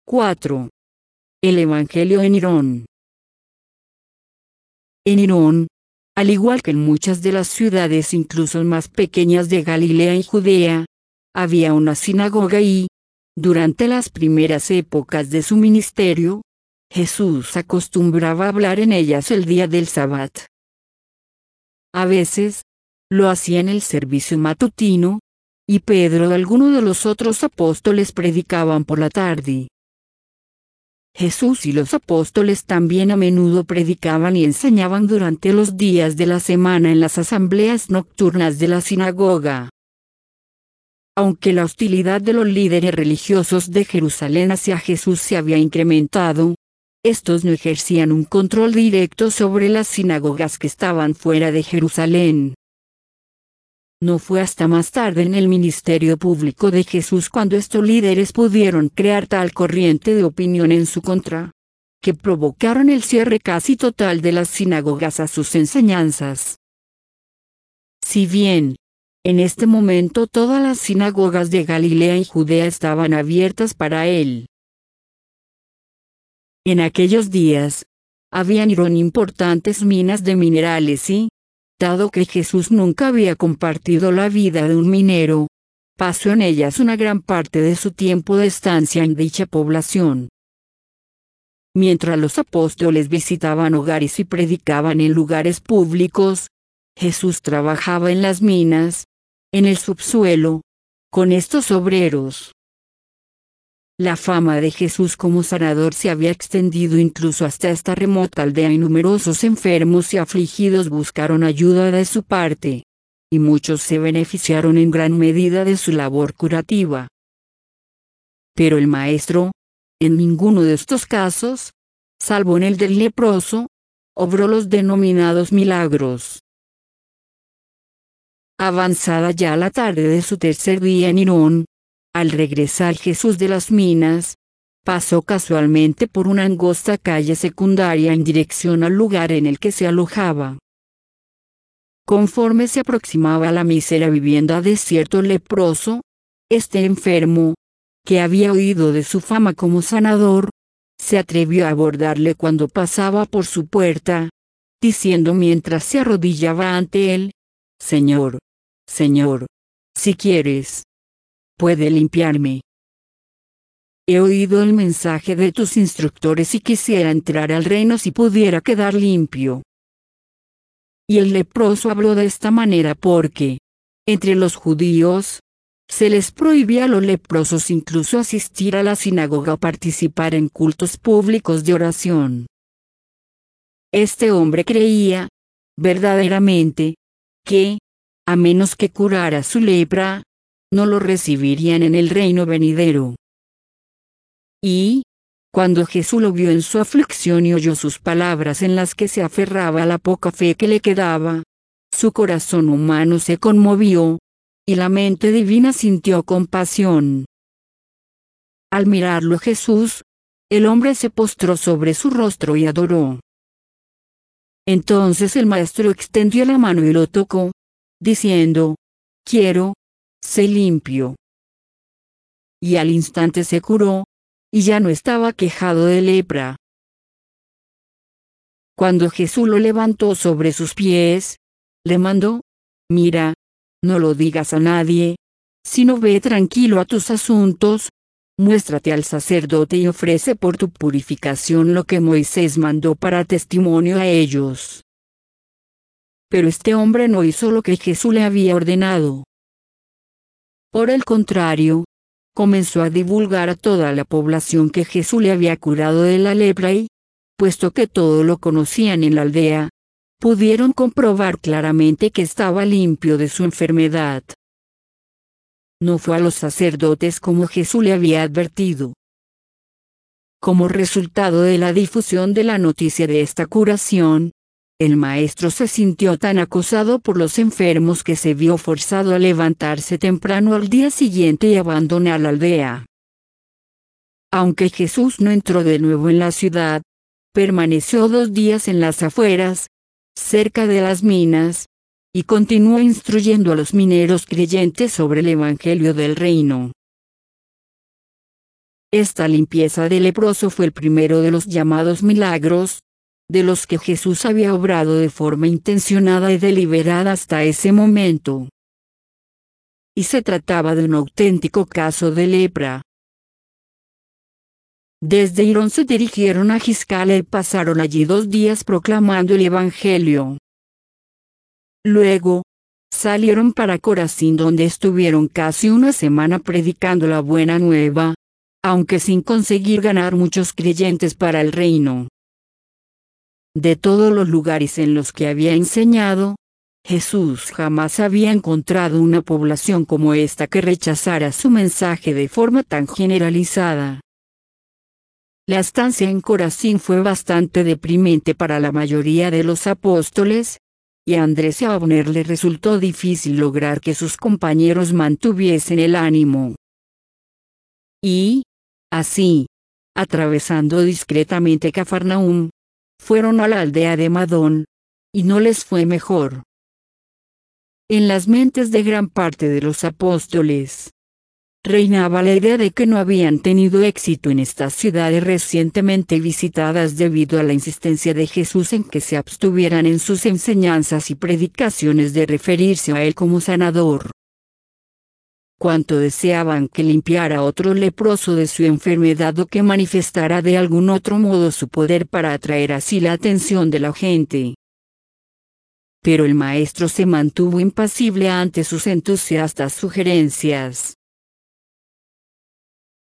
4. El Evangelio en Irón. En Irón, al igual que en muchas de las ciudades incluso más pequeñas de Galilea y Judea, había una sinagoga y, durante las primeras épocas de su ministerio, Jesús acostumbraba a hablar en ellas el día del Sabbat. A veces, lo hacía en el servicio matutino, y Pedro y algunos de los otros apóstoles predicaban por la tarde. Jesús y los apóstoles también a menudo predicaban y enseñaban durante los días de la semana en las asambleas nocturnas de la sinagoga. Aunque la hostilidad de los líderes religiosos de Jerusalén hacia Jesús se había incrementado, estos no ejercían un control directo sobre las sinagogas que estaban fuera de Jerusalén. No fue hasta más tarde en el ministerio público de Jesús cuando estos líderes pudieron crear tal corriente de opinión en su contra, que provocaron el cierre casi total de las sinagogas a sus enseñanzas. Si bien, en este momento todas las sinagogas de Galilea y Judea estaban abiertas para él. En aquellos días, había en Irón importantes minas de minerales y, dado que Jesús nunca había compartido la vida de un minero, pasó en ellas una gran parte de su tiempo de estancia en dicha población. Mientras los apóstoles visitaban hogares y predicaban en lugares públicos, Jesús trabajaba en las minas, en el subsuelo, con estos obreros. La fama de Jesús como sanador se había extendido incluso hasta esta remota aldea y numerosos enfermos y afligidos buscaron ayuda de su parte, y muchos se beneficiaron en gran medida de su labor curativa. Pero el Maestro, en ninguno de estos casos, salvo en el del leproso, obró los denominados milagros. Avanzada ya la tarde de su tercer día en Irón, al regresar Jesús de las minas, pasó casualmente por una angosta calle secundaria en dirección al lugar en el que se alojaba. Conforme se aproximaba a la mísera vivienda de cierto leproso, este enfermo, que había oído de su fama como sanador, se atrevió a abordarle cuando pasaba por su puerta, diciendo mientras se arrodillaba ante él: «Señor, Señor, si quieres, puede limpiarme. He oído el mensaje de tus instructores y quisiera entrar al reino si pudiera quedar limpio». Y el leproso habló de esta manera porque, entre los judíos, se les prohibía a los leprosos incluso asistir a la sinagoga o participar en cultos públicos de oración. Este hombre creía, verdaderamente, que, a menos que curara su lepra, no lo recibirían en el reino venidero. Y, cuando Jesús lo vio en su aflicción y oyó sus palabras en las que se aferraba a la poca fe que le quedaba, su corazón humano se conmovió, y la mente divina sintió compasión. Al mirarlo Jesús, el hombre se postró sobre su rostro y adoró. Entonces el Maestro extendió la mano y lo tocó, diciendo: «Quiero, sé limpio». Y al instante se curó, y ya no estaba quejado de lepra. Cuando Jesús lo levantó sobre sus pies, le mandó: «Mira, no lo digas a nadie, sino ve tranquilo a tus asuntos, muéstrate al sacerdote y ofrece por tu purificación lo que Moisés mandó para testimonio a ellos». Pero este hombre no hizo lo que Jesús le había ordenado. Por el contrario, comenzó a divulgar a toda la población que Jesús le había curado de la lepra y, puesto que todos lo conocían en la aldea, pudieron comprobar claramente que estaba limpio de su enfermedad. No fue a los sacerdotes como Jesús le había advertido. Como resultado de la difusión de la noticia de esta curación, el Maestro se sintió tan acosado por los enfermos que se vio forzado a levantarse temprano al día siguiente y abandonar la aldea. Aunque Jesús no entró de nuevo en la ciudad, permaneció 2 días en las afueras, cerca de las minas, y continuó instruyendo a los mineros creyentes sobre el Evangelio del Reino. Esta limpieza del leproso fue el primero de los llamados milagros, de los que Jesús había obrado de forma intencionada y deliberada hasta ese momento. Y se trataba de un auténtico caso de lepra. Desde Irón se dirigieron a Giscala y pasaron allí 2 días proclamando el Evangelio. Luego, salieron para Corazín, donde estuvieron casi una semana predicando la buena nueva, aunque sin conseguir ganar muchos creyentes para el reino. De todos los lugares en los que había enseñado, Jesús jamás había encontrado una población como esta que rechazara su mensaje de forma tan generalizada. La estancia en Corazín fue bastante deprimente para la mayoría de los apóstoles, y a Andrés y a Abner le resultó difícil lograr que sus compañeros mantuviesen el ánimo. Y, así, atravesando discretamente Cafarnaúm, fueron a la aldea de Madón, y no les fue mejor. En las mentes de gran parte de los apóstoles, reinaba la idea de que no habían tenido éxito en estas ciudades recientemente visitadas debido a la insistencia de Jesús en que se abstuvieran en sus enseñanzas y predicaciones de referirse a Él como sanador. Cuánto deseaban que limpiara a otro leproso de su enfermedad o que manifestara de algún otro modo su poder para atraer así la atención de la gente. Pero el maestro se mantuvo impasible ante sus entusiastas sugerencias.